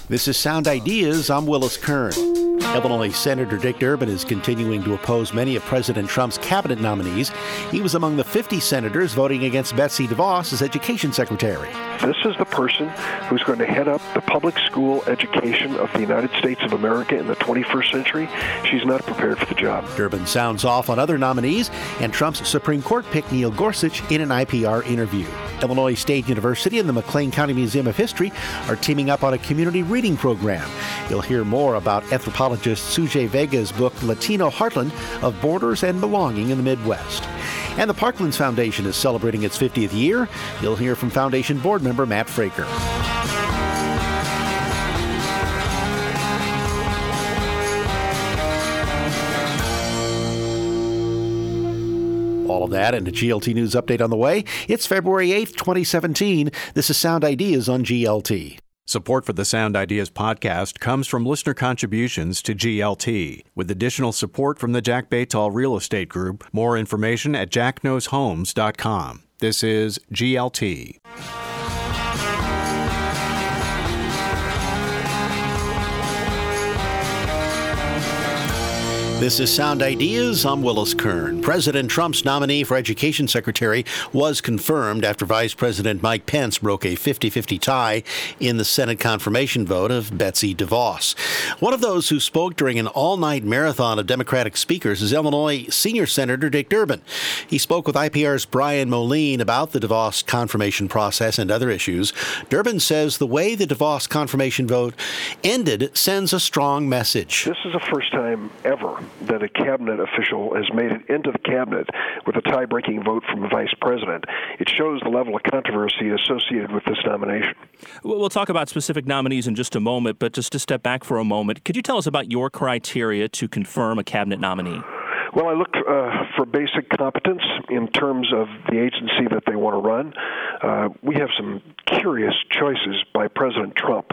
This is Sound Ideas. I'm Willis Kern. Illinois Senator Dick Durbin is continuing to oppose many of President Trump's cabinet nominees. He was among the 50 senators voting against Betsy DeVos as education secretary. This is the person who's going to head up the public school education of the United States of America in the 21st century. She's not prepared for the job. Durbin sounds off on other nominees, and Trump's Supreme Court picked Neil Gorsuch in an IPR interview. Illinois State University and the McLean County Museum of History are teaming up on a community reading program. You'll hear more about anthropologist Sujay Vega's book, Latino Heartland of Borders and Belonging in the Midwest. And the Parklands Foundation is celebrating its 50th year. You'll hear from Foundation board member Matt Fraker. All of that and a GLT News update on the way. It's February 8th, 2017. This is Sound Ideas on GLT. Support for the Sound Ideas podcast comes from listener contributions to GLT, with additional support from the Jack Baytall Real Estate Group. More information at jackknowshomes.com. This is GLT. This is Sound Ideas. I'm Willis Kern. President Trump's nominee for Education Secretary was confirmed after Vice President Mike Pence broke a 50-50 tie in the Senate confirmation vote of Betsy DeVos. One of those who spoke during an all-night marathon of Democratic speakers is Illinois Senior Senator Dick Durbin. He spoke with IPR's Brian Moline about the DeVos confirmation process and other issues. Durbin says the way the DeVos confirmation vote ended sends a strong message. This is the first time ever that a cabinet official has made it into the cabinet with a tie-breaking vote from the vice president. It shows the level of controversy associated with this nomination. We'll talk about specific nominees in just a moment, but just to step back for a moment, could you tell us about your criteria to confirm a cabinet nominee? Well, I look for basic competence in terms of the agency that they want to run. We have some curious choices by President Trump.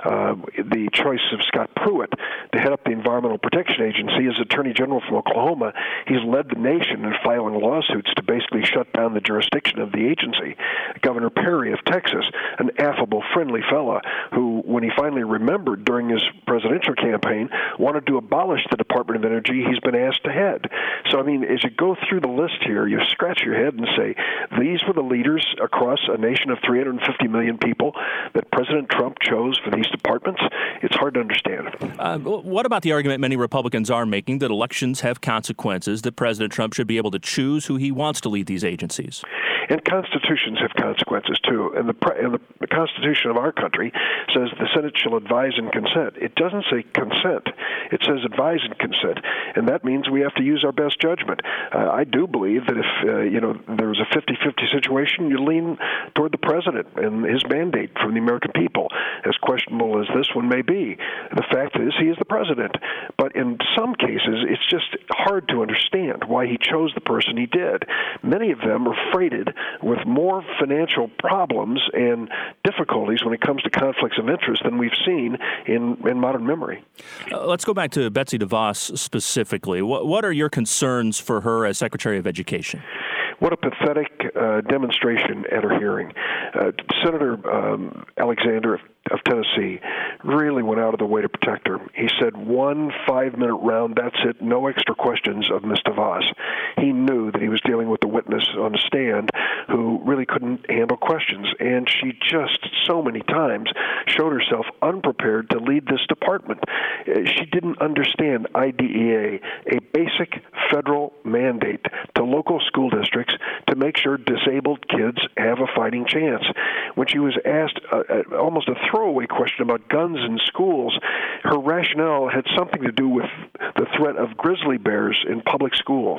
The choice of Scott Pruitt to head up the Environmental Protection Agency as Attorney General from Oklahoma. He's led the nation in filing lawsuits to basically shut down the jurisdiction of the agency. Governor Perry of Texas, an affable, friendly fella who, when he finally remembered during his presidential campaign, wanted to abolish the Department of Energy he's been asked to head. So, I mean, as you go through the list here, you scratch your head and say, these were the leaders across a nation of 350 million people that President Trump chose for these departments. It's hard to understand. What about the argument many Republicans are making that elections have consequences, that President Trump should be able to choose who he wants to lead these agencies? And constitutions have consequences, too. And the Constitution of our country says the Senate shall advise and consent. It doesn't say consent. It says advise and consent. And that means we have to use our best judgment. I do believe that if, there was a 50-50 situation, you lean toward the president and his mandate from the American people, as questionable as this one may be. The fact is, he is the president. But in some cases, it's just hard to understand why he chose the person he did. Many of them are freighted with more financial problems and difficulties when it comes to conflicts of interest than we've seen in modern memory. Let's go back to Betsy DeVos specifically. What are your concerns for her as Secretary of Education? What a pathetic demonstration at her hearing. Senator Alexander of Tennessee really went out of the way to protect her. He said 1 5-minute round, that's it, no extra questions of Ms. DeVos. He knew that he was dealing with a witness on the stand who really couldn't handle questions, and she just so many times showed herself unprepared to lead this department. She didn't understand IDEA, a basic federal mandate to local school districts to make sure disabled kids have a fighting chance. When she was asked almost a throwaway question about guns in schools, her rationale had something to do with the threat of grizzly bears in public schools.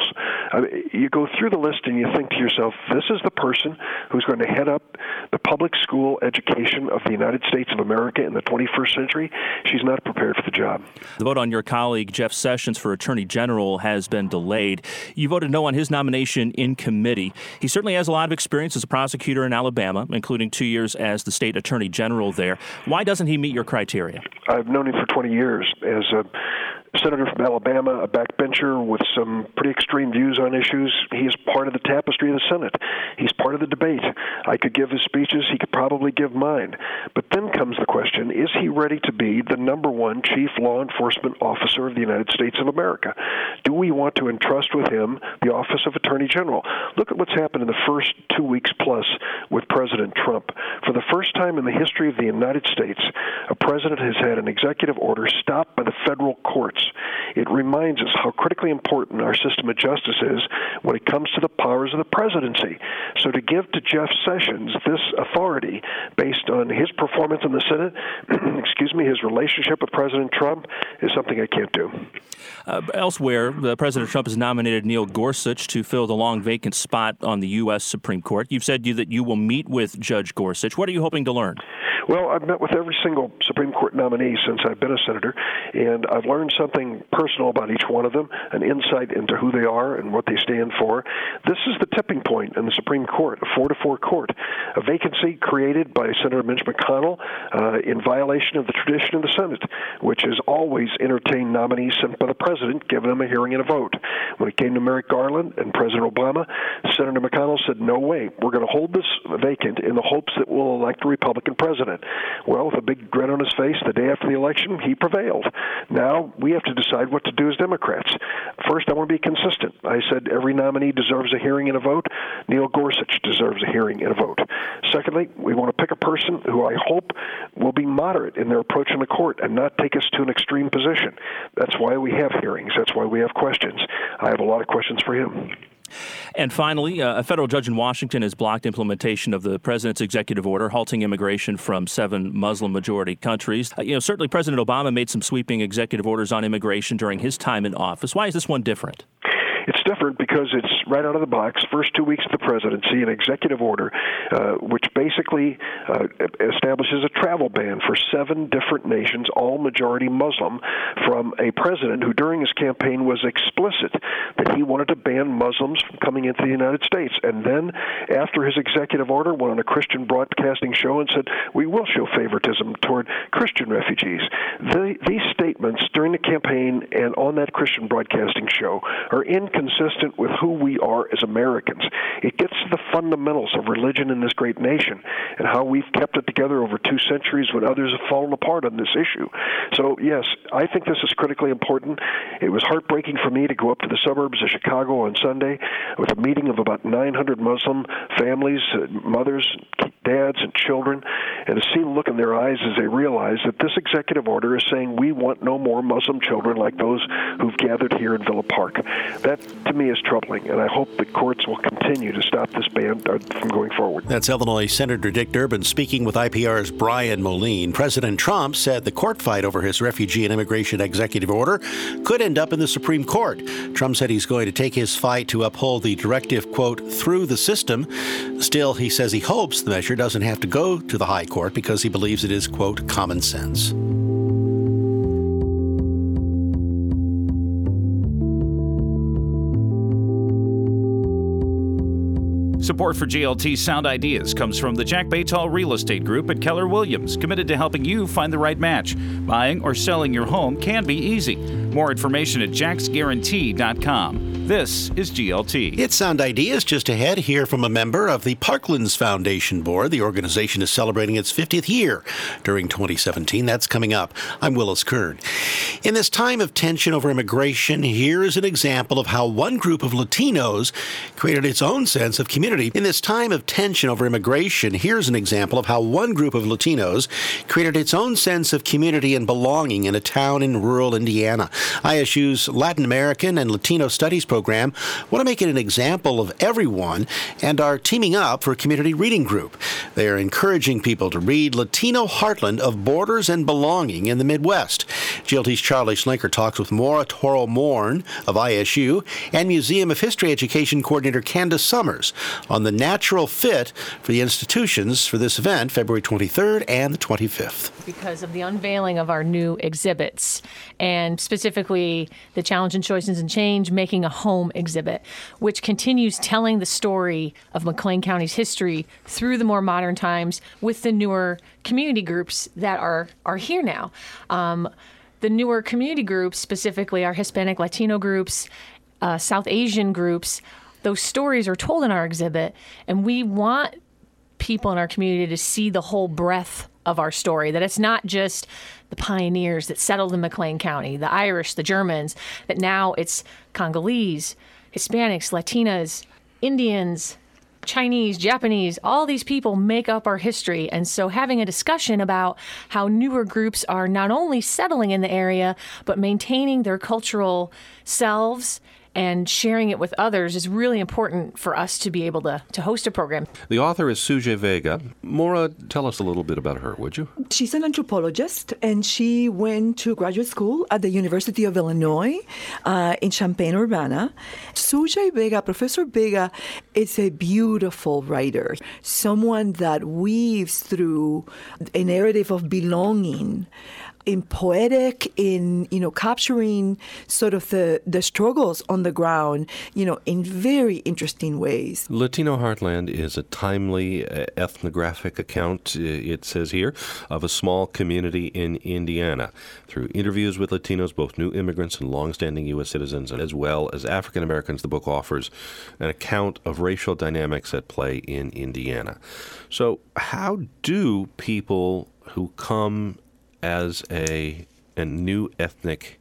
You go through the list and you think to yourself, this is the person who's going to head up the public school education of the United States of America in the 21st century. She's not prepared for the job. The vote on your colleague Jeff Sessions for Attorney General has been delayed. You voted no on his nomination in committee. He certainly has a lot of experience as a prosecutor in Alabama, including 2 years as the state attorney general there. Why doesn't he meet your criteria? I've known him for 20 years as a senator from Alabama, a backbencher with some pretty extreme views on issues. He is part of the tapestry of the Senate. He's part of the debate. I could give his speeches. He could probably give mine. But then comes the question, is he ready to be the number one chief law enforcement officer of the United States of America? Do we want to entrust with him the office of Attorney General? Look at what's happened in the first 2 weeks plus with President Trump. For the first time in the history of the United States, a president has had an executive order stopped by the federal courts. It reminds us how critically important our system of justice is when it comes to the powers of the presidency. So to give to Jeff Sessions this authority based on his performance in the Senate, his relationship with President Trump, is something I can't do. Elsewhere, President Trump has nominated Neil Gorsuch to fill the long vacant spot on the U.S. Supreme Court. You've said that you will meet with Judge Gorsuch. What are you hoping to learn? Well, I've met with every single Supreme Court nominee since I've been a senator, and I've learned something personal about each one of them, an insight into who they are and what they stand for. This is the tipping point in the Supreme Court, a 4-4 court, a vacancy created by Senator Mitch McConnell in violation of the tradition of the Senate, which has always entertained nominees sent by the president, giving them a hearing and a vote. When it came to Merrick Garland and President Obama, Senator McConnell said, no way, we're going to hold this vacant in the hopes that we'll elect a Republican president. Well, with a big grin on his face, the day after the election, he prevailed. Now we have to decide what to do as Democrats. First, I want to be consistent. I said every nominee deserves a hearing and a vote. Neil Gorsuch deserves a hearing and a vote. Secondly, we want to pick a person who I hope will be moderate in their approach in the court and not take us to an extreme position. That's why we have hearings. That's why we have questions. I have a lot of questions for him. And finally, a federal judge in Washington has blocked implementation of the president's executive order halting immigration from 7 Muslim-majority countries. Certainly President Obama made some sweeping executive orders on immigration during his time in office. Why is this one different? It's different because it's right out of the box, first 2 weeks of the presidency, an executive order which basically establishes a travel ban for 7 different nations, all majority Muslim, from a president who during his campaign was explicit that he wanted to ban Muslims from coming into the United States. And then after his executive order, went on a Christian broadcasting show and said, we will show favoritism toward Christian refugees. These statements during the campaign and on that Christian broadcasting show are inconsistent with who we are as Americans. It gets to the fundamentals of religion in this great nation and how we've kept it together over 2 centuries when others have fallen apart on this issue. So, yes, I think this is critically important. It was heartbreaking for me to go up to the suburbs of Chicago on Sunday with a meeting of about 900 Muslim families, mothers, dads, and children, and to see the look in their eyes as they realize that this executive order is saying we want no more Muslim children like those who've gathered here in Villa Park. That, to me, is troubling, and I hope that courts will continue to stop this ban from going forward. That's Illinois Senator Dick Durbin speaking with IPR's Brian Moline. President Trump said the court fight over his refugee and immigration executive order could end up in the Supreme Court. Trump said he's going to take his fight to uphold the directive, quote, through the system. Still, he says he hopes the measure doesn't have to go to the high court because he believes it is, quote, common sense. Support for GLT Sound Ideas comes from the Jack Baytall Real Estate Group at Keller Williams, committed to helping you find the right match. Buying or selling your home can be easy. More information at jacksguarantee.com. This is GLT. It's Sound Ideas. Just ahead, hear from a member of the Parklands Foundation Board. The organization is celebrating its 50th year during 2017. That's coming up. I'm Willis Kern. In this time of tension over immigration, here is an example of how one group of Latinos created its own sense of community. In this time of tension over immigration, here's an example of how one group of Latinos created its own sense of community and belonging in a town in rural Indiana. ISU's Latin American and Latino Studies program want to make it an example of everyone and are teaming up for a community reading group. They are encouraging people to read Latino Heartland of Borders and Belonging in the Midwest. GLT's Charlie Schlenker talks with Maura Toro Morn of ISU and Museum of History Education Coordinator Candace Summers on the natural fit for the institutions for this event, February 23rd and the 25th. Because of the unveiling of our new exhibits, and specifically the Challenge and Choices and Change Making a Home exhibit, which continues telling the story of McLean County's history through the more modern times with the newer community groups that are here now. the newer community groups, specifically our Hispanic, Latino groups, South Asian groups, those stories are told in our exhibit, and we want people in our community to see the whole breadth of our story, that it's not just the pioneers that settled in McLean County, the Irish, the Germans, that now it's Congolese, Hispanics, Latinas, Indians, Chinese, Japanese, all these people make up our history. And so having a discussion about how newer groups are not only settling in the area, but maintaining their cultural selves and sharing it with others is really important for us to be able to host a program. The author is Sujay Vega. Maura, tell us a little bit about her, would you? She's an anthropologist, and she went to graduate school at the University of Illinois in Champaign-Urbana. Sujay Vega, Professor Vega, is a beautiful writer, someone that weaves through a narrative of belonging, in poetic, in, capturing sort of the struggles on the ground, in very interesting ways. Latino Heartland is a timely ethnographic account, it says here, of a small community in Indiana. Through interviews with Latinos, both new immigrants and longstanding U.S. citizens, as well as African Americans, the book offers an account of racial dynamics at play in Indiana. So how do people who come as a new ethnic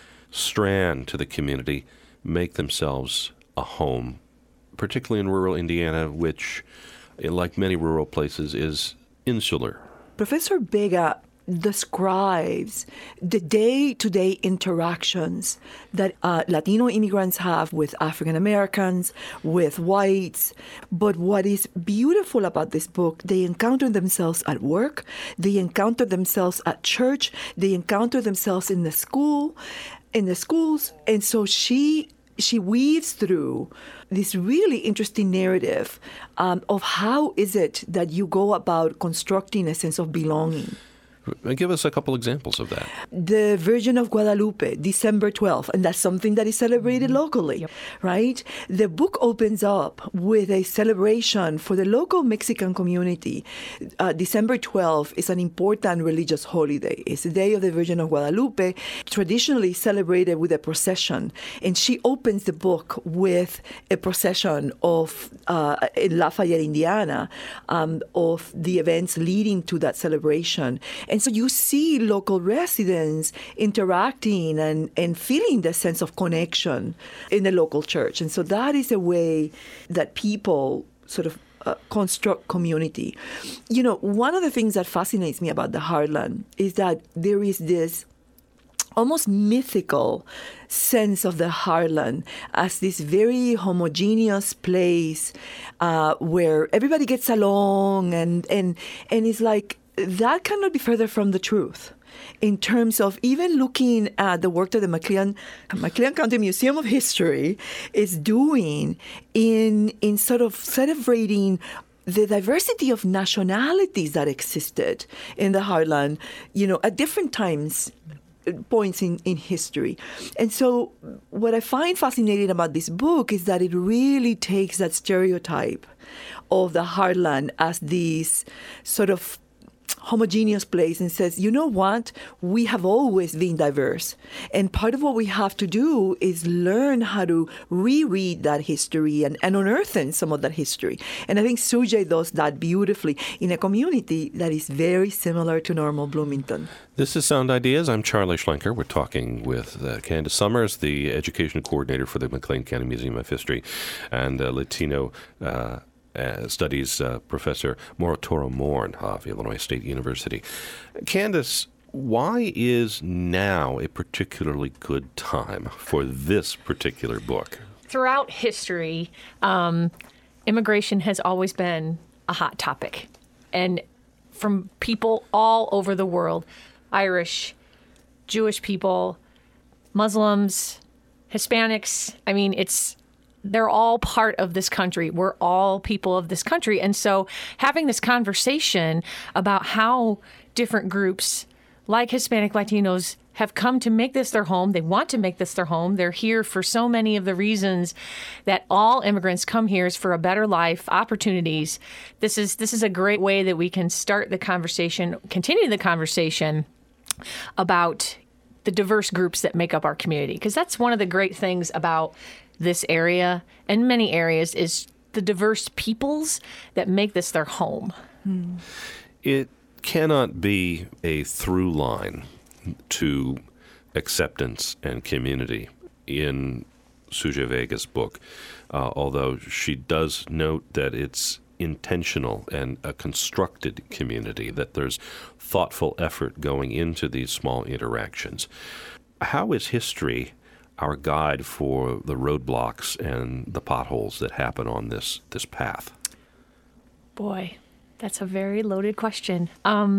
strand to the community make themselves a home, particularly in rural Indiana, which, like many rural places, is insular? Professor Vega describes the day-to-day interactions that Latino immigrants have with African Americans, with whites. But what is beautiful about this book, they encounter themselves at work, they encounter themselves at church, they encounter themselves in the schools. And so she weaves through this really interesting narrative of how is it that you go about constructing a sense of belonging. Give us a couple examples of that. The Virgin of Guadalupe, December 12th, and that's something that is celebrated locally, right? The book opens up with a celebration for the local Mexican community. December 12th is an important religious holiday. It's the day of the Virgin of Guadalupe, traditionally celebrated with a procession. And she opens the book with a procession of in Lafayette, Indiana, of the events leading to that celebration. And so you see local residents interacting and feeling the sense of connection in the local church. And so that is a way that people sort of construct community. One of the things that fascinates me about the Heartland is that there is this almost mythical sense of the Heartland as this very homogeneous place where everybody gets along and it's like, that cannot be further from the truth in terms of even looking at the work that the McLean County Museum of History is doing in sort of celebrating the diversity of nationalities that existed in the Heartland, at different points in history. And so what I find fascinating about this book is that it really takes that stereotype of the Heartland as this sort of homogeneous place and says, you know what, we have always been diverse. And part of what we have to do is learn how to reread that history and unearth some of that history. And I think Sujay does that beautifully in a community that is very similar to Normal Bloomington. This is Sound Ideas. I'm Charlie Schlenker. We're talking with Candace Summers, the education coordinator for the McLean County Museum of History, and Latino Studies Professor Maura Toro-Mourne of Illinois State University. Candace, why is now a particularly good time for this particular book? Throughout history, immigration has always been a hot topic. And from people all over the world, Irish, Jewish people, Muslims, Hispanics, they're all part of this country. We're all people of this country. And so having this conversation about how different groups like Hispanic Latinos have come to make this their home. They want to make this their home. They're here for so many of the reasons that all immigrants come here is for a better life, opportunities. This is a great way that we can start the conversation, continue the conversation about the diverse groups that make up our community. Because that's one of the great things about this area and many areas is the diverse peoples that make this their home. It cannot be a through line to acceptance and community in Sujay Vega's book, although she does note that it's intentional and a constructed community, that there's thoughtful effort going into these small interactions. How is history our guide for the roadblocks and the potholes that happen on this path? Boy, that's a very loaded question.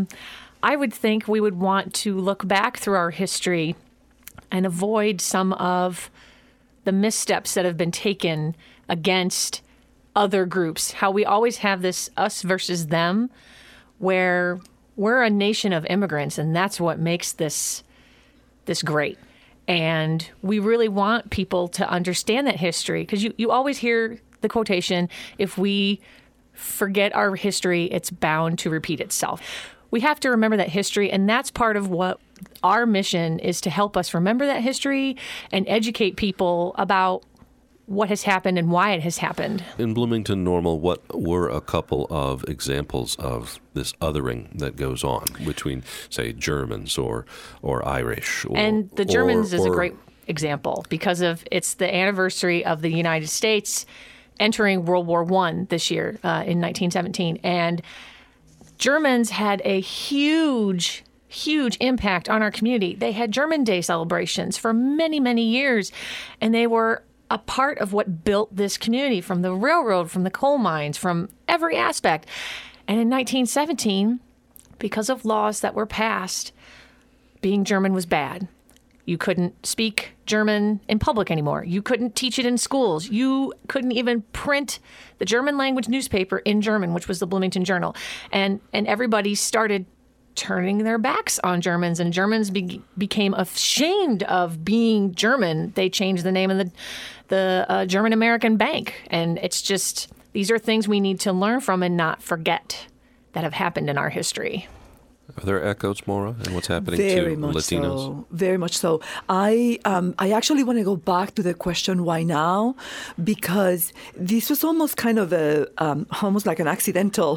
I would think we would want to look back through our history and avoid some of the missteps that have been taken against other groups. How we always have this us versus them, where we're a nation of immigrants, and that's what makes this great. And we really want people to understand that history, because you always hear the quotation, if we forget our history, it's bound to repeat itself. We have to remember that history, and that's part of what our mission is, to help us remember that history and educate people about what has happened and why it has happened. In Bloomington Normal, what were a couple of examples of this othering that goes on between, say, Germans or Irish? And the Germans is a great example because it's the anniversary of the United States entering World War I this year in 1917. And Germans had a huge impact on our community. They had German Day celebrations for many, many years, and they were a part of what built this community, from the railroad, from the coal mines, from every aspect. And in 1917, because of laws that were passed, being German was bad. You couldn't speak German in public anymore. You couldn't teach it in schools. You couldn't even print the German language newspaper in German, which was the Bloomington Journal. And everybody started turning their backs on Germans, and Germans became ashamed of being German. They changed the name of the German American Bank. And it's just, these are things we need to learn from and not forget that have happened in our history. Are there echoes, Maura, in what's happening to Latinos? So, very much so. I actually want to go back to the question, why now? Because this was almost kind of almost like an accidental,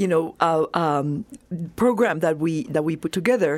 program that we put together.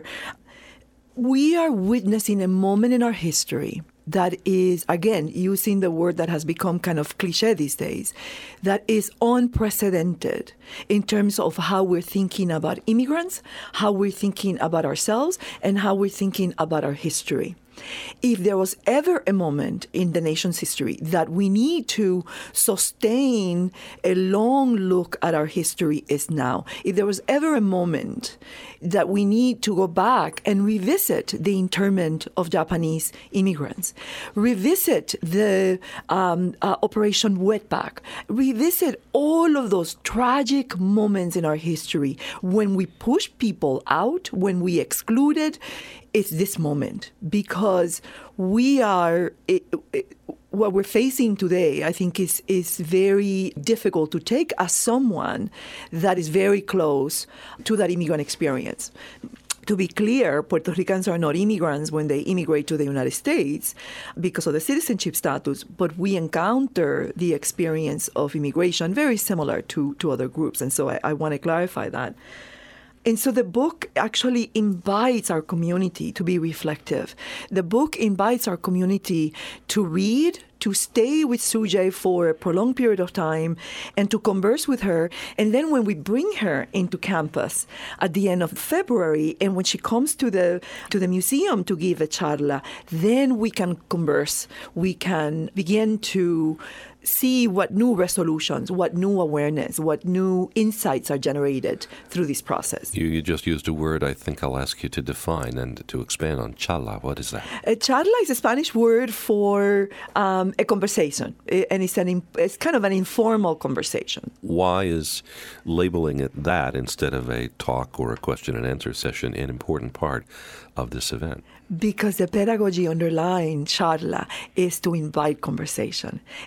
We are witnessing a moment in our history that is, again, using the word that has become kind of cliche these days, that is unprecedented in terms of how we're thinking about immigrants, how we're thinking about ourselves, and how we're thinking about our history. If there was ever a moment in the nation's history that we need to sustain a long look at our history, is now. If there was ever a moment that we need to go back and revisit the internment of Japanese immigrants, revisit the Operation Wetback, revisit all of those tragic moments in our history when we pushed people out, when we excluded, it's this moment, because we are what we're facing today, I think, is very difficult to take as someone that is very close to that immigrant experience. To be clear, Puerto Ricans are not immigrants when they immigrate to the United States because of the citizenship status, but we encounter the experience of immigration very similar to other groups. And so I want to clarify that. And so the book actually invites our community to be reflective. The book invites our community to read, to stay with Sujay for a prolonged period of time, and to converse with her. And then when we bring her into campus at the end of February, and when she comes to the museum to give a charla, then we can converse. We can begin to see what new resolutions, what new awareness, what new insights are generated through this process. You just used a word I think I'll ask you to define and to expand on. Charla, what is that? A charla is a Spanish word for a conversation, and it's kind of an informal conversation. Why is labeling it that instead of a talk or a question and answer session an important part of this event? Because the pedagogy underlying charla is to invite conversation. A charla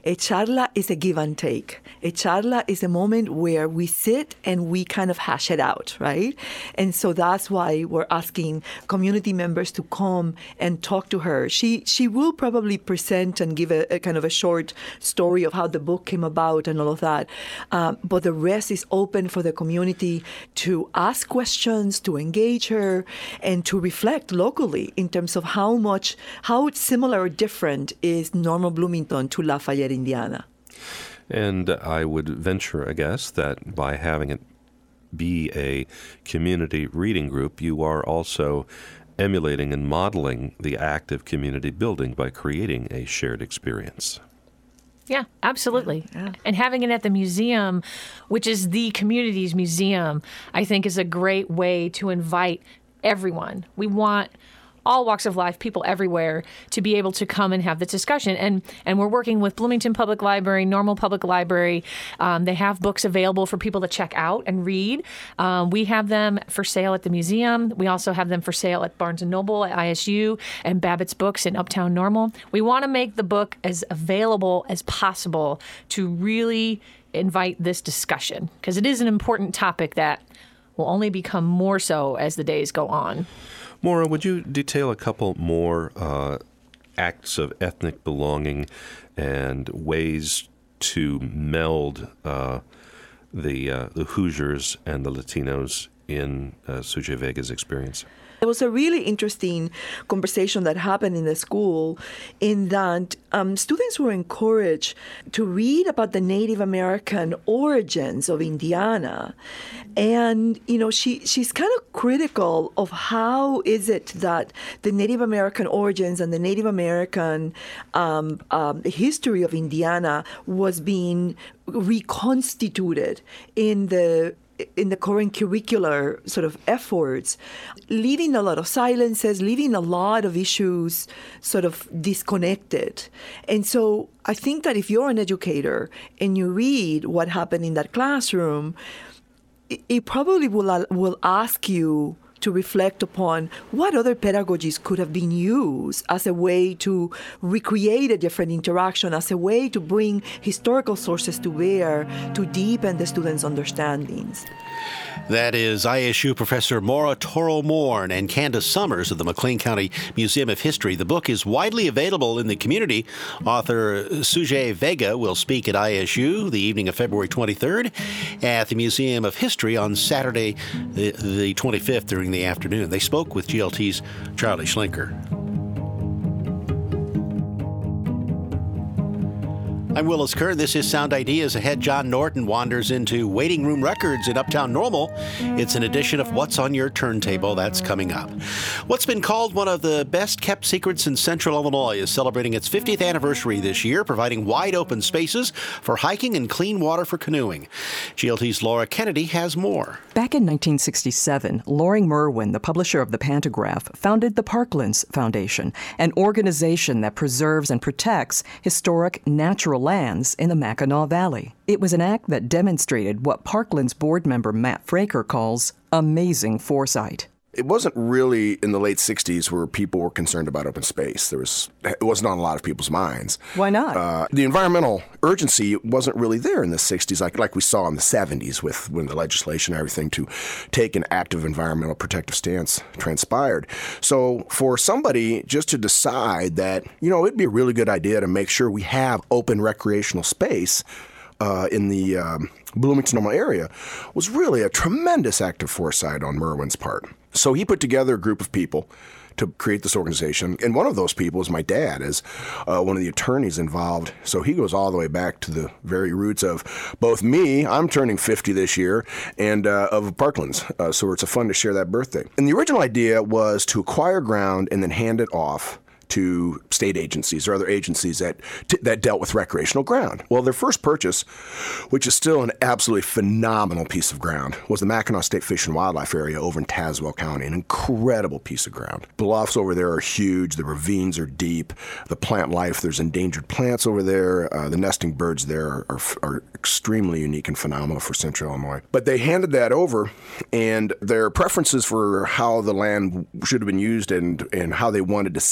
charla is a give and take. A charla is a moment where we sit and we kind of hash it out, right? And so that's why we're asking community members to come and talk to her. She will probably present and give a kind of a short story of how the book came about and all of that. But the rest is open for the community to ask questions, to engage her, and to reflect locally in terms of how similar or different is Normal Bloomington to Lafayette, Indiana. And I would venture a guess that by having it be a community reading group, you are also emulating and modeling the act of community building by creating a shared experience. Yeah, absolutely. Yeah. And having it at the museum, which is the community's museum, I think is a great way to invite everyone. We want all walks of life, people everywhere, to be able to come and have this discussion. And we're working with Bloomington Public Library, Normal Public Library. They have books available for people to check out and read. We have them for sale at the museum. We also have them for sale at Barnes & Noble, at ISU, and Babbitt's Books in Uptown Normal. We want to make the book as available as possible to really invite this discussion, because it is an important topic that will only become more so as the days go on. Maura, would you detail a couple more acts of ethnic belonging and ways to meld the Hoosiers and the Latinos in Sujay Vega's experience? There was a really interesting conversation that happened in the school in that students were encouraged to read about the Native American origins of Indiana. And, you know, she's kind of critical of how is it that the Native American origins and the Native American history of Indiana was being reconstituted in the current curricular sort of efforts, leaving a lot of silences, leaving a lot of issues sort of disconnected. And so I think that if you're an educator and you read what happened in that classroom, it probably will ask you to reflect upon what other pedagogies could have been used as a way to recreate a different interaction, as a way to bring historical sources to bear to deepen the students' understandings. That is ISU Professor Maura Toro-Morn and Candace Summers of the McLean County Museum of History. The book is widely available in the community. Author Sujay Vega will speak at ISU the evening of February 23rd, at the Museum of History on Saturday, the 25th during the afternoon. They spoke with GLT's Charlie Schlenker. I'm Willis Kern. This is Sound Ideas. Ahead, John Norton wanders into Waiting Room Records in Uptown Normal. It's an edition of What's on Your Turntable. That's coming up. What's been called one of the best-kept secrets in Central Illinois is celebrating its 50th anniversary this year, providing wide-open spaces for hiking and clean water for canoeing. GLT's Laura Kennedy has more. Back in 1967, Loring Merwin, the publisher of the Pantograph, founded the Parklands Foundation, an organization that preserves and protects historic natural lands in the Mackinac Valley. It was an act that demonstrated what Parklands board member Matt Fraker calls amazing foresight. It wasn't really in the late 60s where people were concerned about open space. It wasn't on a lot of people's minds. Why not? The environmental urgency wasn't really there in the 60s, like we saw in the 70s when the legislation and everything to take an active environmental protective stance transpired. So for somebody just to decide that, it'd be a really good idea to make sure we have open recreational space in the Bloomington Normal area was really a tremendous act of foresight on Merwin's part. So he put together a group of people to create this organization, and one of those people is my dad, as one of the attorneys involved. So he goes all the way back to the very roots of both me, I'm turning 50 this year, and of Parklands. So it's fun to share that birthday. And the original idea was to acquire ground and then hand it off to state agencies or other agencies that dealt with recreational ground. Well, their first purchase, which is still an absolutely phenomenal piece of ground, was the Mackinac State Fish and Wildlife Area over in Tazewell County, an incredible piece of ground. Bluffs over there are huge. The ravines are deep. The plant life, there's endangered plants over there. The nesting birds there are extremely unique and phenomenal for Central Illinois. But they handed that over, and their preferences for how the land should have been used and how they wanted to see it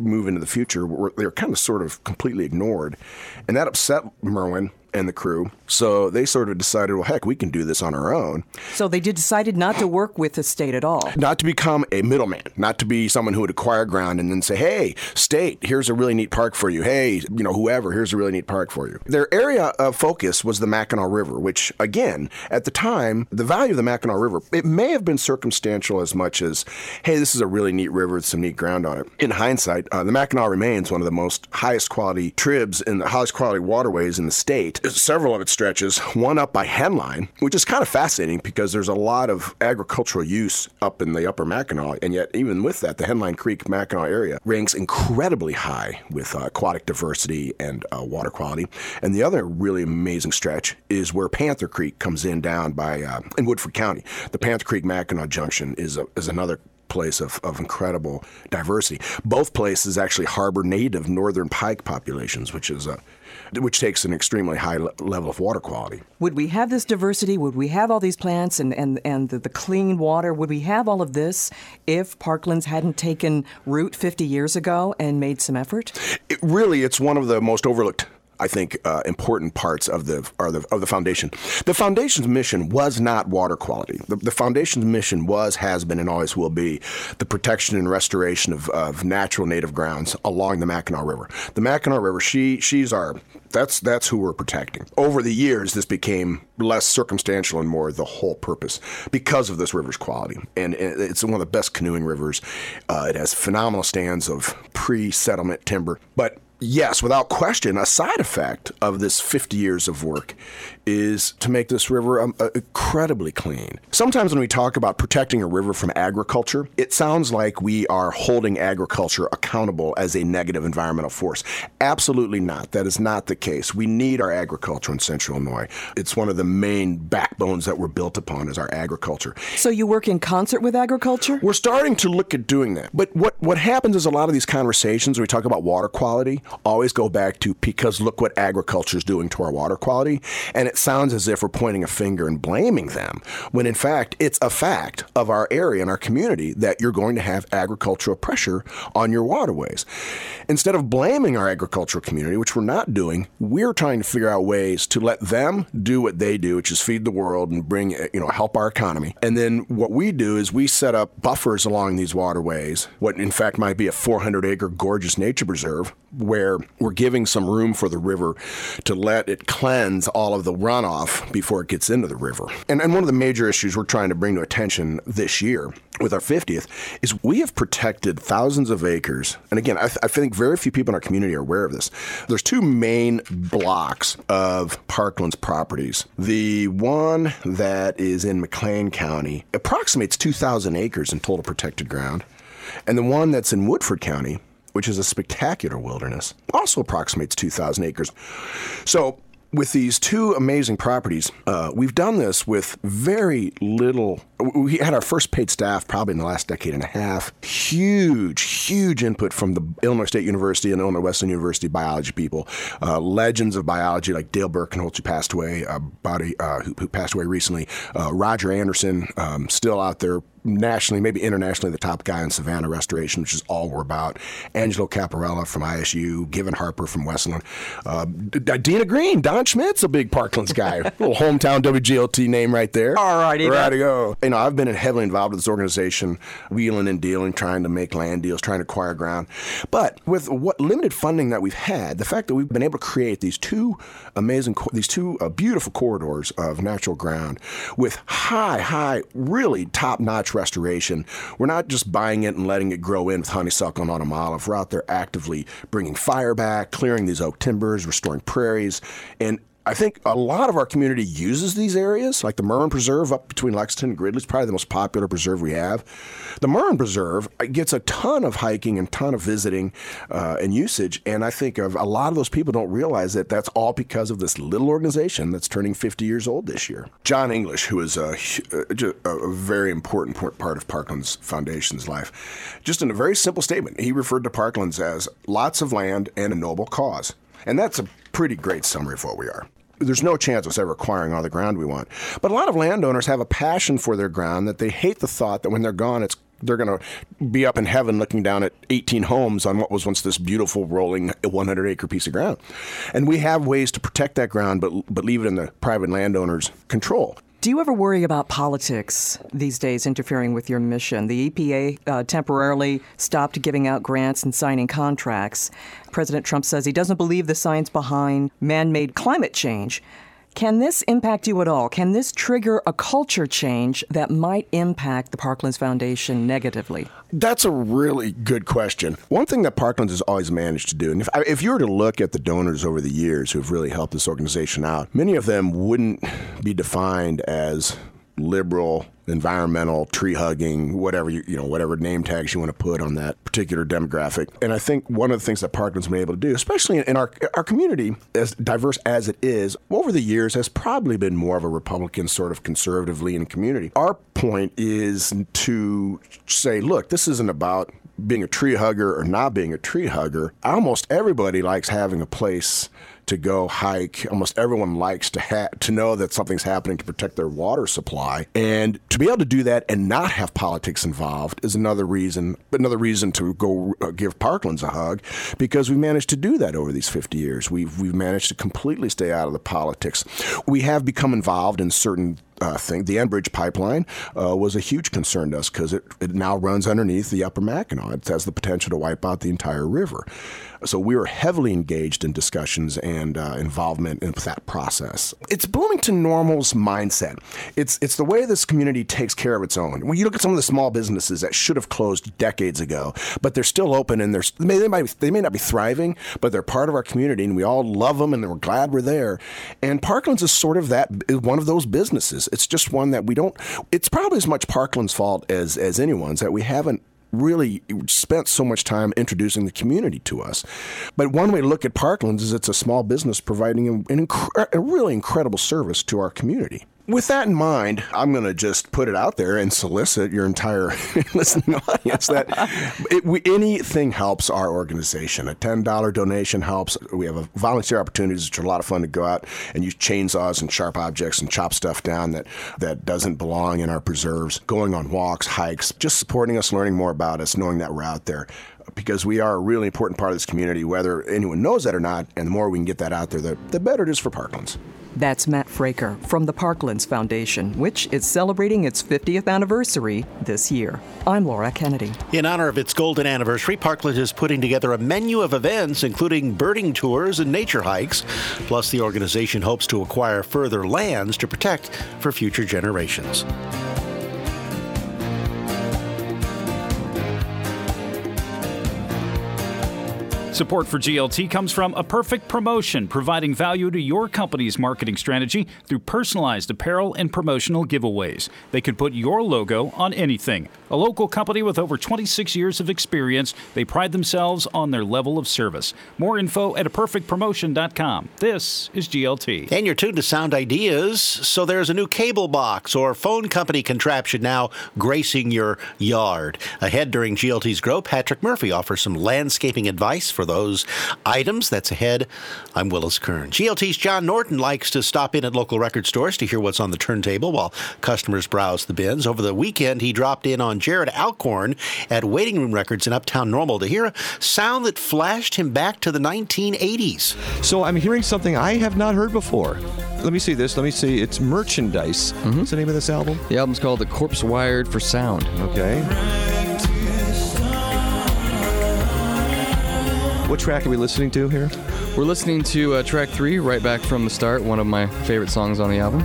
move into the future, they were kind of sort of completely ignored. And that upset Merwin and the crew. So they sort of decided, well, heck, we can do this on our own. So they decided not to work with the state at all. Not to become a middleman, not to be someone who would acquire ground and then say, hey, state, here's a really neat park for you. Hey, whoever, here's a really neat park for you. Their area of focus was the Mackinac River, which, again, at the time, the value of the Mackinac River, it may have been circumstantial as much as, hey, this is a really neat river with some neat ground on it. In hindsight, the Mackinac remains one of the most highest quality tribs and the highest quality waterways in the state. Several of its stretches, one up by Henline, which is kind of fascinating because there's a lot of agricultural use up in the upper Mackinac, and yet even with that, the Henline Creek Mackinac area ranks incredibly high with aquatic diversity and water quality. And the other really amazing stretch is where Panther Creek comes in down by in Woodford County. The Panther Creek Mackinac Junction is another place of incredible diversity. Both places actually harbor native northern pike populations, which takes an extremely high level of water quality. Would we have this diversity? Would we have all these plants and the clean water? Would we have all of this if Parklands hadn't taken root 50 years ago and made some effort? It's one of the most overlooked, I think, important parts of the foundation. The foundation's mission was not water quality. The foundation's mission has been, and always will be the protection and restoration of natural native grounds along the Mackinac River. The Mackinac River, that's who we're protecting. Over the years, this became less circumstantial and more the whole purpose because of this river's quality. And it's one of the best canoeing rivers. It has phenomenal stands of pre-settlement timber, but yes, without question, a side effect of this 50 years of work is to make this river incredibly clean. Sometimes when we talk about protecting a river from agriculture, it sounds like we are holding agriculture accountable as a negative environmental force. Absolutely not. That is not the case. We need our agriculture in Central Illinois. It's one of the main backbones that we're built upon is our agriculture. So you work in concert with agriculture? We're starting to look at doing that. But what happens is a lot of these conversations when we talk about water quality always go back to because look what agriculture is doing to our water quality. And it sounds as if we're pointing a finger and blaming them, when in fact, it's a fact of our area and our community that you're going to have agricultural pressure on your waterways. Instead of blaming our agricultural community, which we're not doing, we're trying to figure out ways to let them do what they do, which is feed the world and bring, help our economy. And then what we do is we set up buffers along these waterways, what in fact might be a 400-acre gorgeous nature preserve, where we're giving some room for the river to let it cleanse all of the runoff before it gets into the river. And one of the major issues we're trying to bring to attention this year with our 50th is we have protected thousands of acres. And again, I think very few people in our community are aware of this. There's two main blocks of Parklands properties. The one that is in McLean County approximates 2,000 acres in total protected ground. And the one that's in Woodford County, which is a spectacular wilderness, also approximates 2,000 acres. So with these two amazing properties, we've done this with very little. We had our first paid staff probably in the last decade and a half. Huge input from the Illinois State University and Illinois Wesleyan University biology people. Legends of biology like Dale Birkenholtz, who passed away, who passed away recently. Roger Anderson, still out there nationally, maybe internationally, the top guy in savanna restoration, which is all we're about. Angelo Caparella from ISU, Given Harper from Wesleyan. Dina Green, Don Schmidt's a big Parklands guy. Little hometown WGLT name right there. All righty. Righty go. I've been heavily involved with this organization, wheeling and dealing, trying to make land deals, trying to acquire ground. But with what limited funding that we've had, the fact that we've been able to create these two beautiful corridors of natural ground with high, really top-notch restoration. We're not just buying it and letting it grow in with honeysuckle and autumn olive. We're out there actively bringing fire back, clearing these oak timbers, restoring prairies, and I think a lot of our community uses these areas, like the Merwin Preserve up between Lexington and Gridley. It's probably the most popular preserve we have. The Merwin Preserve gets a ton of hiking and ton of visiting and usage, and I think a lot of those people don't realize that that's all because of this little organization that's turning 50 years old this year. John English, who is a very important part of Parklands Foundation's life, just in a very simple statement, he referred to Parklands as lots of land and a noble cause. And that's a pretty great summary of what we are. There's no chance of us ever acquiring all the ground we want. But a lot of landowners have a passion for their ground that they hate the thought that when they're gone, They're going to be up in heaven looking down at 18 homes on what was once this beautiful rolling 100-acre piece of ground. And we have ways to protect that ground, but leave it in the private landowner's control. Do you ever worry about politics these days interfering with your mission? The EPA temporarily stopped giving out grants and signing contracts. President Trump says he doesn't believe the science behind man-made climate change. Can this impact you at all? Can this trigger a culture change that might impact the Parklands Foundation negatively? That's a really good question. One thing that Parklands has always managed to do, and if you were to look at the donors over the years who have really helped this organization out, many of them wouldn't be defined as liberal, environmental, tree-hugging, whatever whatever name tags you want to put on that particular demographic. And I think one of the things that Parkland's been able to do, especially in our community, as diverse as it is, over the years has probably been more of a Republican sort of conservative-leaning community. Our point is to say, look, this isn't about being a tree hugger or not being a tree hugger. Almost everybody likes having a place to go hike. Almost everyone likes to know that something's happening to protect their water supply. And to be able to do that and not have politics involved is another reason to go give Parklands a hug, because we managed to do that over these 50 years. We've managed to completely stay out of the politics. We have become involved in certain thing. The Enbridge pipeline was a huge concern to us because it now runs underneath the Upper Mackinac. It has the potential to wipe out the entire river. So we were heavily engaged in discussions and involvement in that process. It's Bloomington Normal's mindset. It's the way this community takes care of its own. When you look at some of the small businesses that should have closed decades ago, but they're still open and they may not be thriving, but they're part of our community and we all love them and we're glad we're there. And Parklands is sort of one of those businesses. It's just one that it's probably as much Parkland's fault as anyone's that we haven't really spent so much time introducing the community to us. But one way to look at Parklands is it's a small business providing a really incredible service to our community. With that in mind, I'm going to just put it out there and solicit your entire listening audience that anything helps our organization. A $10 donation helps. We have volunteer opportunities, which are a lot of fun to go out and use chainsaws and sharp objects and chop stuff down that doesn't belong in our preserves, going on walks, hikes, just supporting us, learning more about us, knowing that we're out there. Because we are a really important part of this community, whether anyone knows that or not, and the more we can get that out there, the better it is for Parklands. That's Matt Fraker from the Parklands Foundation, which is celebrating its 50th anniversary this year. I'm Laura Kennedy. In honor of its golden anniversary, Parklands is putting together a menu of events, including birding tours and nature hikes. Plus, the organization hopes to acquire further lands to protect for future generations. Support for GLT comes from A Perfect Promotion, providing value to your company's marketing strategy through personalized apparel and promotional giveaways. They could put your logo on anything. A local company with over 26 years of experience, they pride themselves on their level of service. More info at aperfectpromotion.com. This is GLT. And you're tuned to Sound Ideas. So there's a new cable box or phone company contraption now gracing your yard. Ahead during GLT's Grow, Patrick Murphy offers some landscaping advice for those items. That's ahead. I'm Willis Kern. GLT's John Norton likes to stop in at local record stores to hear what's on the turntable while customers browse the bins. Over the weekend, he dropped in on Jared Alcorn at Waiting Room Records in Uptown Normal to hear a sound that flashed him back to the 1980s. So I'm hearing something I have not heard before. Let me see this. Let me see. It's Merchandise. Mm-hmm. What's the name of this album? The album's called The Corpse Wired for Sound. Okay. What track are we listening to here? We're listening to track 3, Right Back from the Start, one of my favorite songs on the album.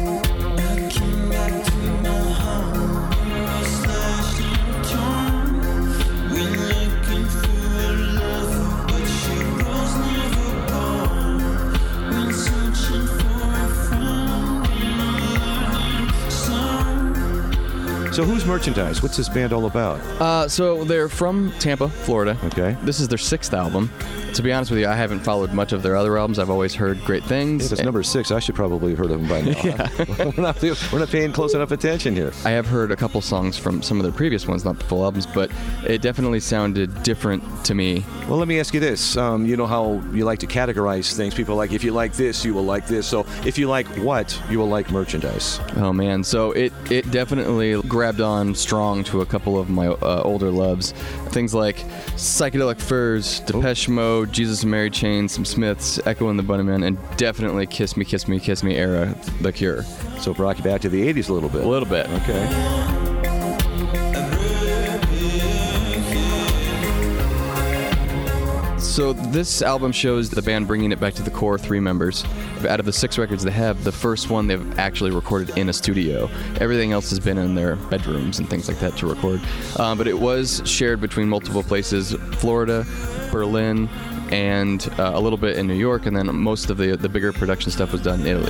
So who's Merchandise? What's this band all about? So they're from Tampa, Florida. Okay. This is their 6th album. To be honest with you, I haven't followed much of their other albums. I've always heard great things. If it's number 6, I should probably have heard of them by now. Yeah. We're not paying close enough attention here. I have heard a couple songs from some of their previous ones, not the full albums, but it definitely sounded different to me. Well, let me ask you this. You know how you like to categorize things. People are like, if you like this, you will like this. So if you like what, you will like Merchandise. Oh, man. So it definitely grabbed grabbed on strong to a couple of my older loves. Things like Psychedelic Furs, Depeche Mode, Jesus and Mary Chain, some Smiths, Echo and the Bunnymen, and definitely Kiss Me, Kiss Me, Kiss Me era, The Cure. So it brought you back to the 80s a little bit. A little bit. Okay. So this album shows the band bringing it back to the core 3 members. Out of the 6 records they have, the first one they've actually recorded in a studio. Everything else has been in their bedrooms and things like that to record. But it was shared between multiple places, Florida, Berlin, and a little bit in New York, and then most of the bigger production stuff was done in Italy.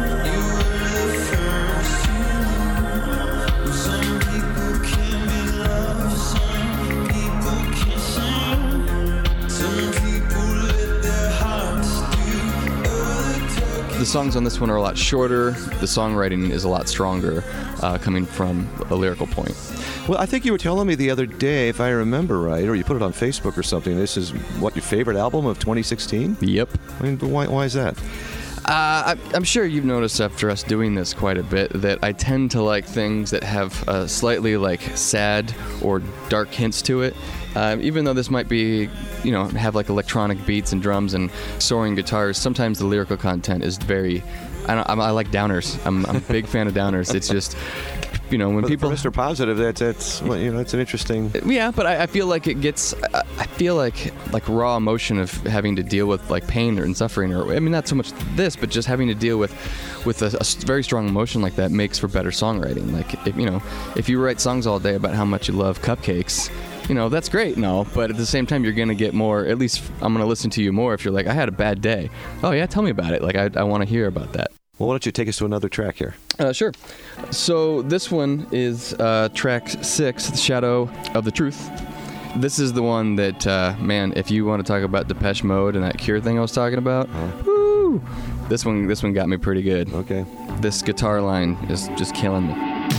The songs on this one are a lot shorter. The songwriting is a lot stronger, coming from a lyrical point. Well, I think you were telling me the other day, if I remember right, or you put it on Facebook or something, this is, what, your favorite album of 2016? Yep. I mean, why is that? I'm sure you've noticed after us doing this quite a bit that I tend to like things that have slightly like sad or dark hints to it. Even though this might be, have like electronic beats and drums and soaring guitars, sometimes the lyrical content is very, I like downers. I'm a big fan of downers. It's just, when people... For Mr. Positive, that's an interesting... Yeah, but I feel like it gets... I feel like raw emotion of having to deal with like pain and suffering, or not so much this, but just having to deal with a very strong emotion like that makes for better songwriting. Like, if you write songs all day about how much you love cupcakes, that's great and all, but at the same time, you're going to get more, at least I'm going to listen to you more if you're like, I had a bad day. Oh yeah, tell me about it. Like, I want to hear about that. Well, why don't you take us to another track here? Sure. So this one is track 6, The Shadow of the Truth. This is the one that, if you want to talk about Depeche Mode and that Cure thing I was talking about, woo! This one got me pretty good. Okay. This guitar line is just killing me.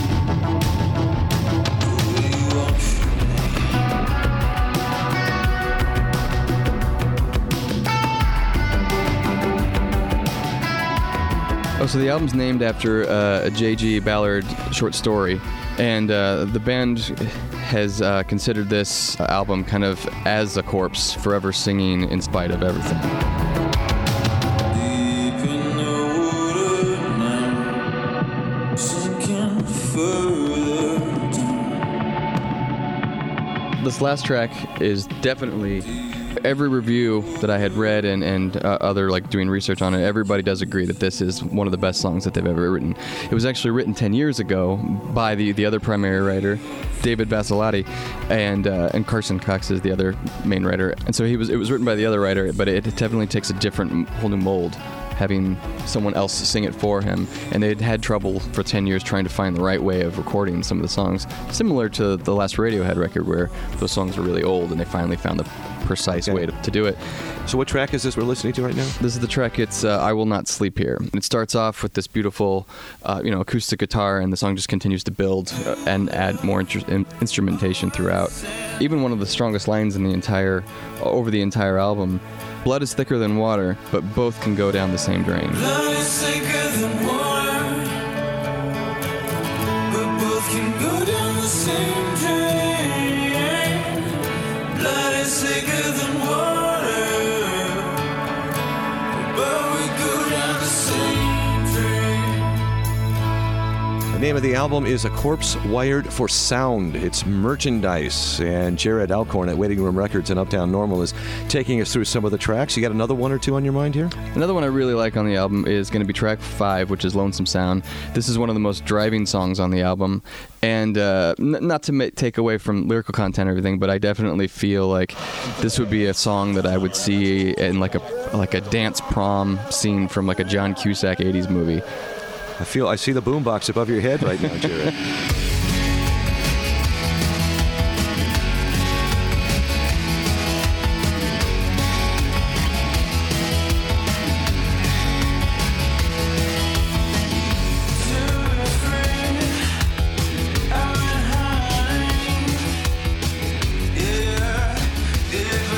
So the album's named after a J.G. Ballard short story, and the band has considered this album kind of as a corpse, forever singing in spite of everything. Deep in the water now, sinking further down. This last track is definitely... Every review that I had read and other doing research on it, everybody does agree that this is one of the best songs that they've ever written. It was actually written 10 years ago by the other primary writer, David Basilati, and Carson Cox is the other main writer. And so it was written by the other writer, but it definitely takes a different, whole new mold, having someone else sing it for him. And they'd had trouble for 10 years trying to find the right way of recording some of the songs, similar to the last Radiohead record where those songs were really old and they finally found the precise way to do it. So what track is this we're listening to right now? This is the track, it's I Will Not Sleep Here. It starts off with this beautiful acoustic guitar, and the song just continues to build and add more instrumentation throughout. Even one of the strongest lines over the entire album, blood is thicker than water, but both can go down the same drain. Blood is thicker than water, but both can go down the same drain. Blood is thicker than water, but we go down the same drain. The name of the album is A Corpse Wired for Sound. It's merchandise, and Jared Alcorn at Waiting Room Records in Uptown Normal is taking us through some of the tracks. You got another one or two on your mind here? Another one I really like on the album is going to be track 5, which is Lonesome Sound. This is one of the most driving songs on the album, and not to take away from lyrical content or everything, but I definitely feel like this would be a song that I would see in like a dance prom scene from like a John Cusack 80s movie. I see the boombox above your head right now, Jared.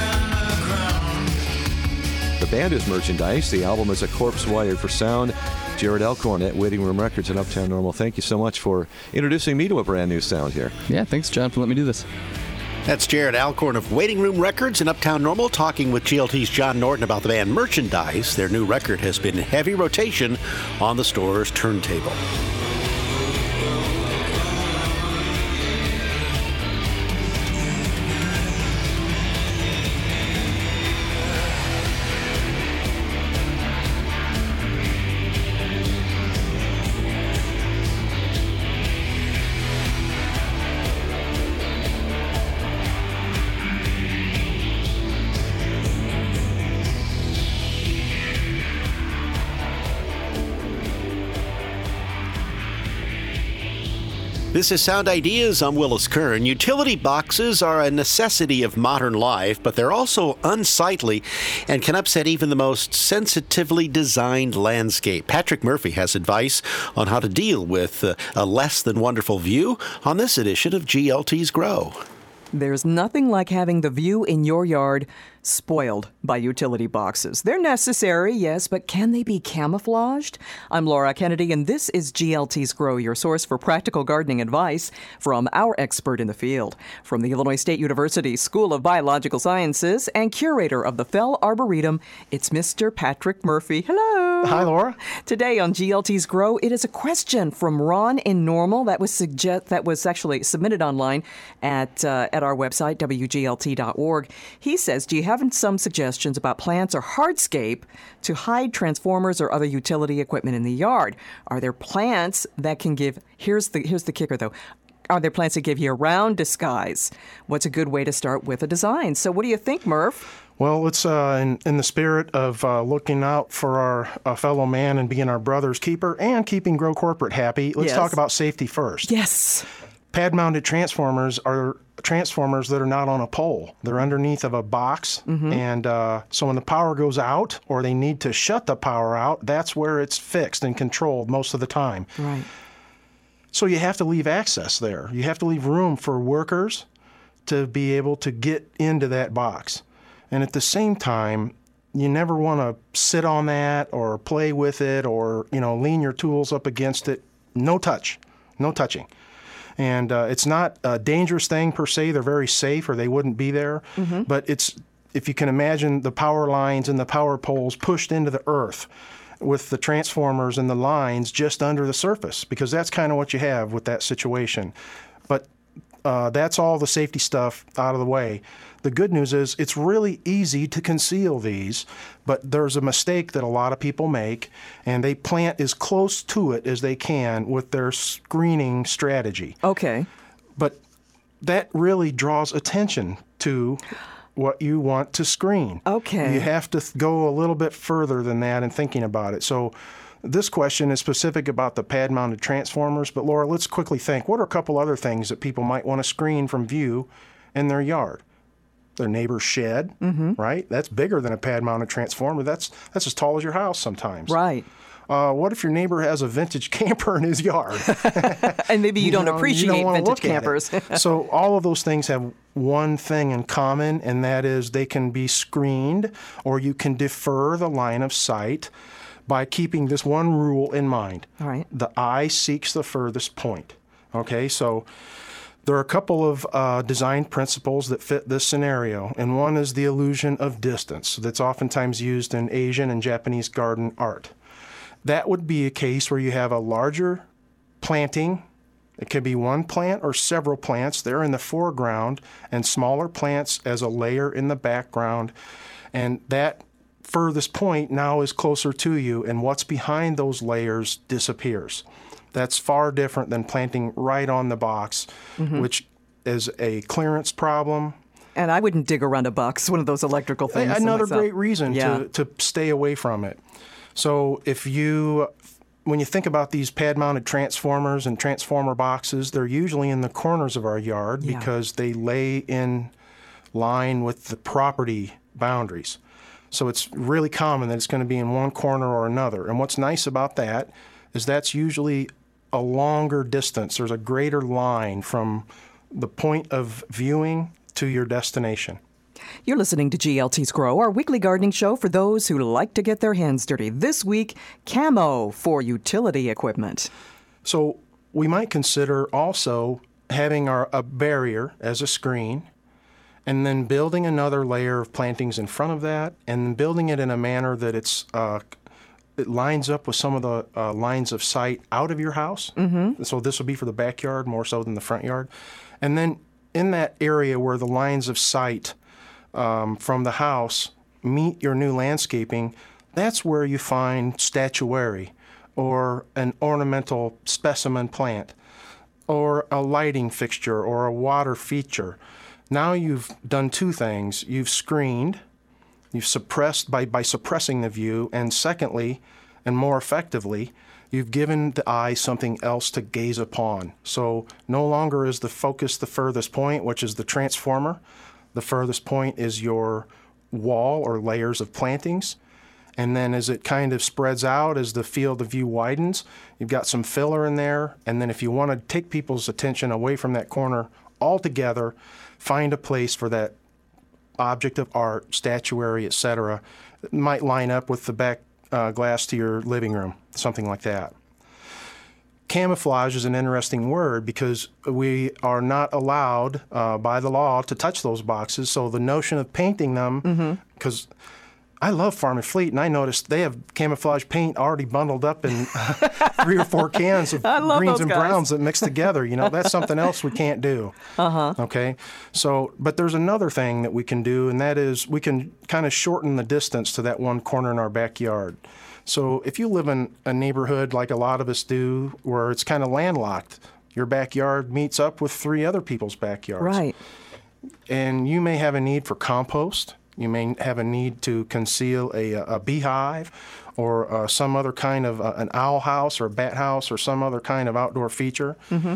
The band is merchandise. The album is A Corpse Wired for Sound. Jared Alcorn at Waiting Room Records in Uptown Normal. Thank you so much for introducing me to a brand new sound here. Yeah, thanks, John, for letting me do this. That's Jared Alcorn of Waiting Room Records in Uptown Normal talking with GLT's John Norton about the band Merchandise. Their new record has been in heavy rotation on the store's turntable. This is Sound Ideas. I'm Willis Kern. Utility boxes are a necessity of modern life, but they're also unsightly and can upset even the most sensitively designed landscape. Patrick Murphy has advice on how to deal with a less than wonderful view on this edition of GLT's Grow. There's nothing like having the view in your yard spoiled by utility boxes. They're necessary, yes, but can they be camouflaged? I'm Laura Kennedy, and this is GLT's Grow, your source for practical gardening advice from our expert in the field. From the Illinois State University School of Biological Sciences and curator of the Fell Arboretum, it's Mr. Patrick Murphy. Hello. Hi, Laura. Today on GLT's Grow, it is a question from Ron in Normal that was actually submitted online at our website, wglt.org. He says, do you have some suggestions about plants or hardscape to hide transformers or other utility equipment in the yard? Are there plants that can give, here's the kicker though, are there plants that give year-round disguise? What's a good way to start with a design? So what do you think, Murph? Well, it's in the spirit of looking out for our fellow man and being our brother's keeper and keeping Grow Corporate happy. Let's talk about safety first. Yes. Pad-mounted transformers are transformers that are not on a pole. They're underneath of a box, and so when the power goes out or they need to shut the power out, that's where it's fixed and controlled most of the time. Right. So you have to leave access there. You have to leave room for workers to be able to get into that box. And at the same time, you never want to sit on that or play with it or, lean your tools up against it. No touching. And it's not a dangerous thing per se. They're very safe or they wouldn't be there. But it's, if you can imagine the power lines and the power poles pushed into the earth with the transformers and the lines just under the surface, because that's kind of what you have with that situation. But that's all the safety stuff out of the way. The good news is it's really easy to conceal these, but there's a mistake that a lot of people make, and they plant as close to it as they can with their screening strategy. Okay. But that really draws attention to what you want to screen. Okay. You have to go a little bit further than that in thinking about it. So this question is specific about the pad-mounted transformers, but Laura, let's quickly think. What are a couple other things that people might want to screen from view in their yard? Their neighbor's shed, right? That's bigger than a pad-mounted transformer. That's as tall as your house sometimes. Right. What if your neighbor has a vintage camper in his yard? And maybe you don't appreciate vintage campers. So all of those things have one thing in common, and that is they can be screened or you can defer the line of sight by keeping this one rule in mind. All right. The eye seeks the furthest point. Okay, so there are a couple of design principles that fit this scenario, and one is the illusion of distance that's oftentimes used in Asian and Japanese garden art. That would be a case where you have a larger planting. It could be one plant or several plants. They're in the foreground, and smaller plants as a layer in the background, and that furthest point now is closer to you, and what's behind those layers disappears. That's far different than planting right on the box, which is a clearance problem. And I wouldn't dig around a box, one of those electrical things. Another great reason to stay away from it. So when you think about these pad-mounted transformers and transformer boxes, they're usually in the corners of our yard because they lay in line with the property boundaries. So it's really common that it's going to be in one corner or another. And what's nice about that is that's usually a longer distance. There's a greater line from the point of viewing to your destination. You're listening to GLT's Grow, our weekly gardening show for those who like to get their hands dirty. This week, camo for utility equipment. So we might consider also having a barrier as a screen, and then building another layer of plantings in front of that, and building it in a manner that it lines up with some of the lines of sight out of your house. Mm-hmm. So this will be for the backyard more so than the front yard. And then in that area where the lines of sight from the house meet your new landscaping, that's where you find statuary or an ornamental specimen plant or a lighting fixture or a water feature. Now you've done two things. You've screened, you've suppressed by suppressing the view, and secondly, and more effectively, you've given the eye something else to gaze upon. So no longer is the focus the furthest point, which is the transformer. The furthest point is your wall or layers of plantings. And then as it kind of spreads out, as the field of view widens, you've got some filler in there. And then if you want to take people's attention away from that corner altogether, find a place for that object of art, statuary, etc. that might line up with the back glass to your living room, something like that. Camouflage is an interesting word because we are not allowed by the law to touch those boxes. So the notion of painting them, because I love Farm and Fleet, and I noticed they have camouflage paint already bundled up in 3 or 4 cans of greens and browns that mix together. You know, that's something else we can't do. Okay? So, but there's another thing that we can do, and that is we can kind of shorten the distance to that one corner in our backyard. So if you live in a neighborhood like a lot of us do, where it's kind of landlocked, your backyard meets up with 3 other people's backyards. Right. And you may have a need for compost. You may have a need to conceal a beehive or some other kind of an owl house or a bat house or some other kind of outdoor feature. Mm-hmm.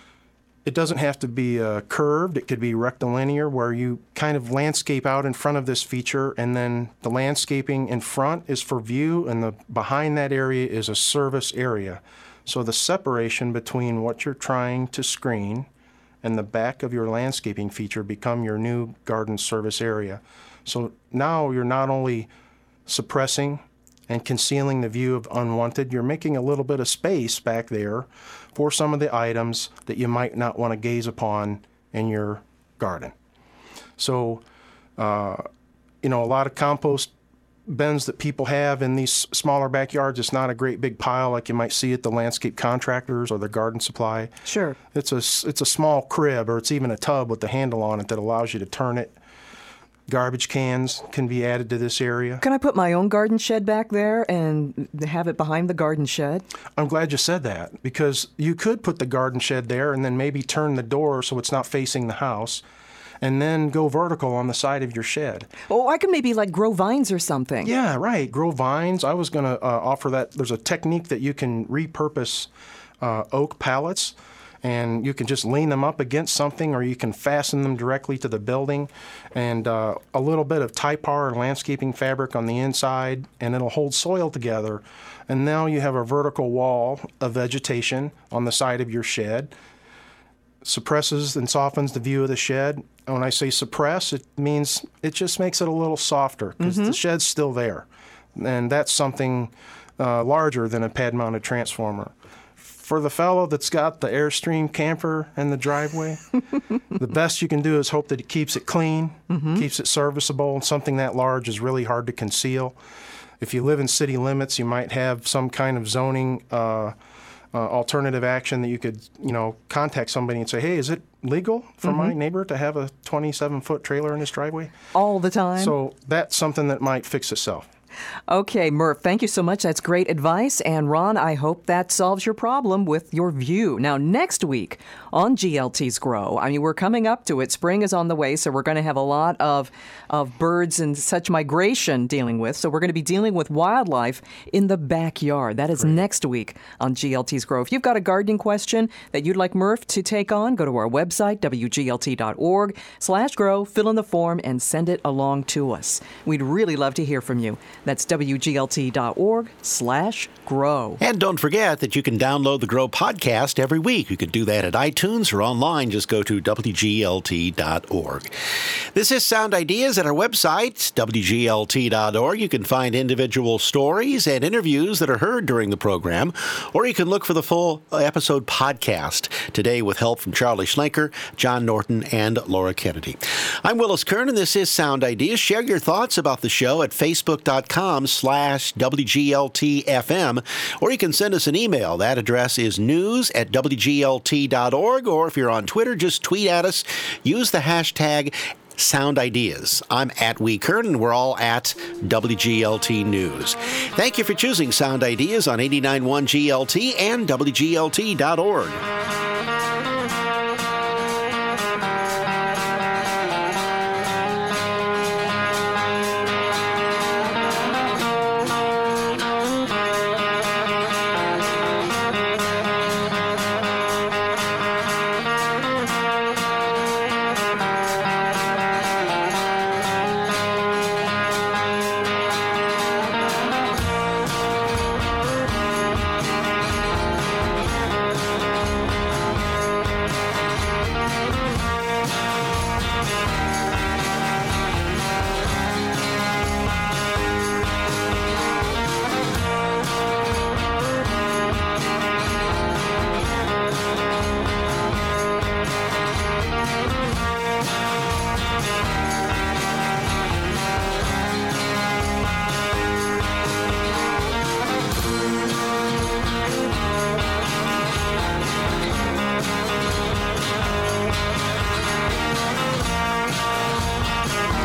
It doesn't have to be curved. It could be rectilinear, where you kind of landscape out in front of this feature, and then the landscaping in front is for view, and behind that area is a service area. So the separation between what you're trying to screen and the back of your landscaping feature become your new garden service area. So now you're not only suppressing and concealing the view of unwanted, you're making a little bit of space back there for some of the items that you might not want to gaze upon in your garden. So, a lot of compost bins that people have in these smaller backyards, it's not a great big pile like you might see at the landscape contractors or the garden supply. Sure. It's a small crib, or it's even a tub with the handle on it that allows you to turn it. Garbage cans can be added to this area. Can I put my own garden shed back there and have it behind the garden shed? I'm glad you said that, because you could put the garden shed there and then maybe turn the door so it's not facing the house, and then go vertical on the side of your shed. Oh, I could maybe grow vines or something. Yeah, right. Grow vines. I was going to offer that. There's a technique that you can repurpose oak pallets, and you can just lean them up against something, or you can fasten them directly to the building, and a little bit of Typar or landscaping fabric on the inside, and it'll hold soil together. And now you have a vertical wall of vegetation on the side of your shed. Suppresses and softens the view of the shed. When I say suppress, it means it just makes it a little softer, because the shed's still there. And that's something larger than a pad-mounted transformer. For the fellow that's got the Airstream camper in the driveway, the best you can do is hope that he keeps it clean, keeps it serviceable, and something that large is really hard to conceal. If you live in city limits, you might have some kind of zoning alternative action that you could, contact somebody and say, hey, is it legal for my neighbor to have a 27-foot trailer in his driveway? All the time. So that's something that might fix itself. Okay, Murph, thank you so much. That's great advice. And Ron, I hope that solves your problem with your view. Now, next week on GLT's Grow, we're coming up to it. Spring is on the way, so we're going to have a lot of birds and such migration dealing with. So we're going to be dealing with wildlife in the backyard. That is next week on GLT's Grow. If you've got a gardening question that you'd like Murph to take on, go to our website, wglt.org/grow, fill in the form, and send it along to us. We'd really love to hear from you. That's wglt.org/grow. And don't forget that you can download the Grow podcast every week. You can do that at iTunes or online. Just go to wglt.org. This is Sound Ideas at our website, WGLT.org. You can find individual stories and interviews that are heard during the program, or you can look for the full episode podcast. Today with help from Charlie Schlenker, John Norton, and Laura Kennedy. I'm Willis Kern, and this is Sound Ideas. Share your thoughts about the show at Facebook.com/WGLTFM, or you can send us an email. That address is news@WGLT.org, or if you're on Twitter, just tweet at us. Use the hashtag Sound Ideas. I'm at Wee Kern, and we're all at WGLT News. Thank you for choosing Sound Ideas on 89.1 GLT and WGLT.org.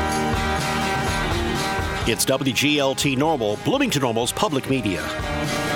It's WGLT Normal, Bloomington Normal's public media.